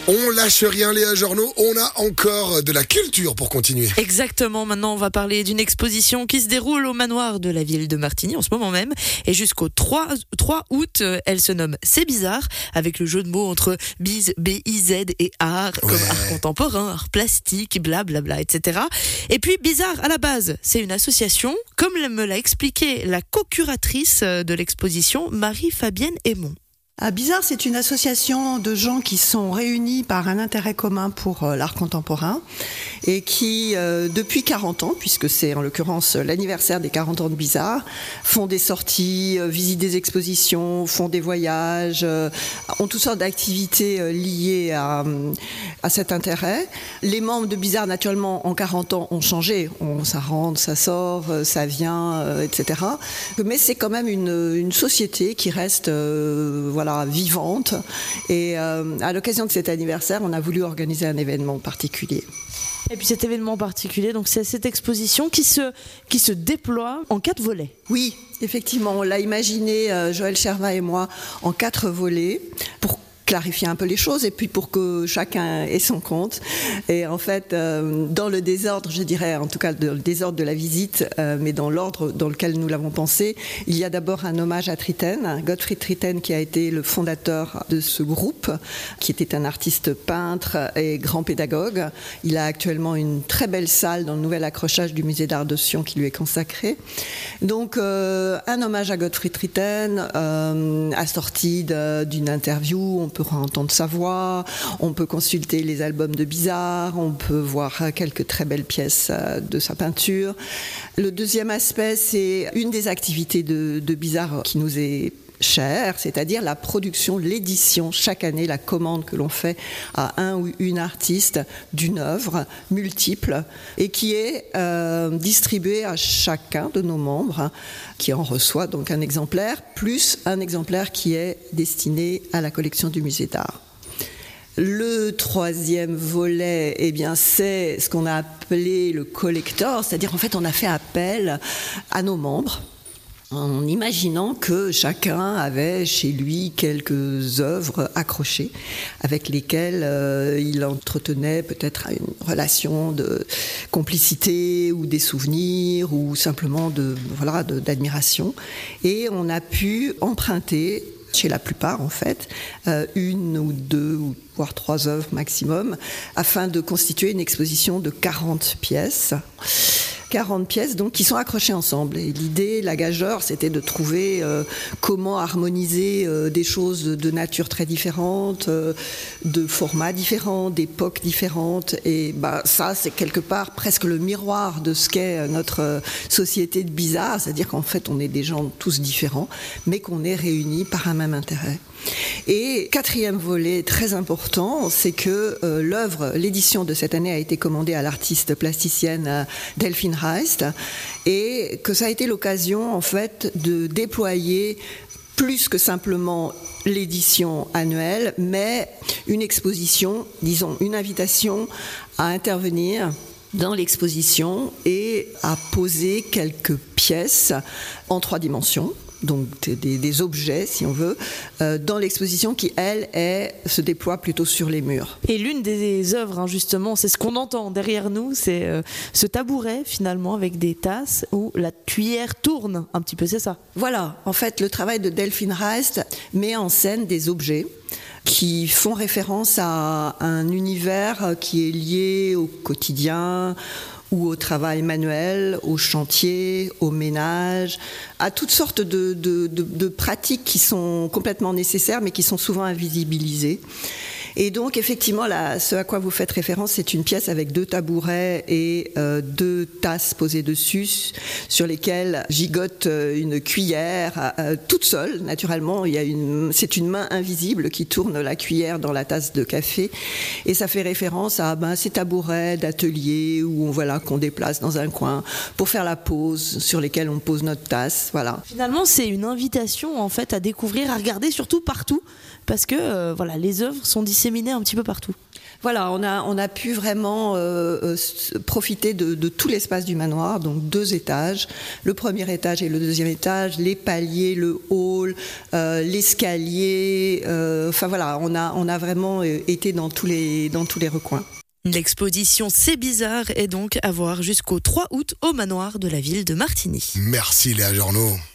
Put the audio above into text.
On lâche rien, Léa Journeau, on a encore de la culture pour continuer. Exactement, maintenant on va parler d'une exposition qui se déroule au manoir de la ville de Martigny en ce moment même. Et jusqu'au 3 août, elle se nomme C'est bizarre, avec le jeu de mots entre bise, B-I-Z et art, comme art contemporain, art plastique, blablabla, etc. Et puis Bizarre, à la base, c'est une association, comme me l'a expliqué la co-curatrice de l'exposition, Marie-Fabienne Aymon. Bizarre, c'est une association de gens qui sont réunis par un intérêt commun pour l'art contemporain et qui, depuis 40 ans, puisque c'est en l'occurrence l'anniversaire des 40 ans de Bizarre, font des sorties, visitent des expositions, font des voyages, ont toutes sortes d'activités liées à cet intérêt. Les membres de Bizarre, naturellement, en 40 ans, ont changé. Ça rentre, ça sort, ça vient, etc. Mais c'est quand même une société qui reste vivante. Et à l'occasion de cet anniversaire, on a voulu organiser un événement particulier. Et puis cet événement particulier, donc c'est cette exposition qui se déploie en 4 volets. Oui, effectivement, on l'a imaginé, Joël Chervat et moi, en 4 volets pour clarifier un peu les choses et puis pour que chacun ait son compte. Et en fait, dans le désordre, je dirais, en tout cas dans le désordre de la visite, mais dans l'ordre dans lequel nous l'avons pensé, il y a d'abord un hommage à Tritten, Gottfried Tritten, qui a été le fondateur de ce groupe, qui était un artiste peintre et grand pédagogue. Il a actuellement une très belle salle dans le nouvel accrochage du musée d'art de Sion qui lui est consacré. Donc, un hommage à Gottfried Tritten, assorti d'une interview. On peut entendre sa voix, on peut consulter les albums de Bizarre, on peut voir quelques très belles pièces de sa peinture. Le deuxième aspect, c'est une des activités de Bizarre qui nous est chère, c'est-à-dire la production, l'édition, chaque année, la commande que l'on fait à un ou une artiste d'une œuvre multiple et qui est distribuée à chacun de nos membres qui en reçoit donc un exemplaire, plus un exemplaire qui est destiné à la collection du musée d'art. Le troisième volet, c'est ce qu'on a appelé le collector, c'est-à-dire en fait on a fait appel à nos membres en imaginant que chacun avait chez lui quelques œuvres accrochées avec lesquelles il entretenait peut-être une relation de complicité ou des souvenirs ou simplement d'admiration. Et on a pu emprunter chez la plupart en fait, une ou deux ou voire 3 œuvres maximum, afin de constituer une exposition de 40 pièces. 40 pièces donc, qui sont accrochées ensemble. Et l'idée, la gageure, c'était de trouver comment harmoniser des choses de nature très différente, de formats différents, d'époques différentes. Et ça, c'est quelque part presque le miroir de ce qu'est notre société de Bizarre, c'est-à-dire qu'en fait, on est des gens tous différents, mais qu'on est réunis par un même intérêt. Et 4e volet très important, c'est que l'édition de cette année a été commandée à l'artiste plasticienne Delphine Reist et que ça a été l'occasion en fait de déployer plus que simplement l'édition annuelle, mais une exposition, disons une invitation à intervenir dans l'exposition et à poser quelques pièces en 3 dimensions. Donc des objets, si on veut, dans l'exposition qui, elle, se déploie plutôt sur les murs. Et l'une des œuvres, justement, c'est ce qu'on entend derrière nous, c'est ce tabouret, finalement, avec des tasses où la cuillère tourne un petit peu, c'est ça ? Voilà, en fait, le travail de Delphine Reist met en scène des objets qui font référence à un univers qui est lié au quotidien, ou au travail manuel, au chantier, au ménage, à toutes sortes de pratiques qui sont complètement nécessaires mais qui sont souvent invisibilisées. Et donc effectivement, ce à quoi vous faites référence, c'est une pièce avec 2 tabourets et 2 tasses posées dessus, sur lesquelles gigote une cuillère, toute seule, naturellement. C'est une main invisible qui tourne la cuillère dans la tasse de café. Et ça fait référence à ces tabourets d'atelier qu'on déplace dans un coin pour faire la pause, sur lesquels on pose notre tasse. Voilà. Finalement, c'est une invitation en fait à découvrir, à regarder surtout partout, parce que les œuvres sont disséminées un petit peu partout. Voilà, on a pu vraiment profiter de tout l'espace du manoir, donc 2 étages, le premier étage et le deuxième étage, les paliers, le hall, l'escalier. Enfin voilà, on a vraiment été dans tous les recoins. L'exposition C'est bizarre est donc à voir jusqu'au 3 août au manoir de la ville de Martigny. Merci Léa Journeau.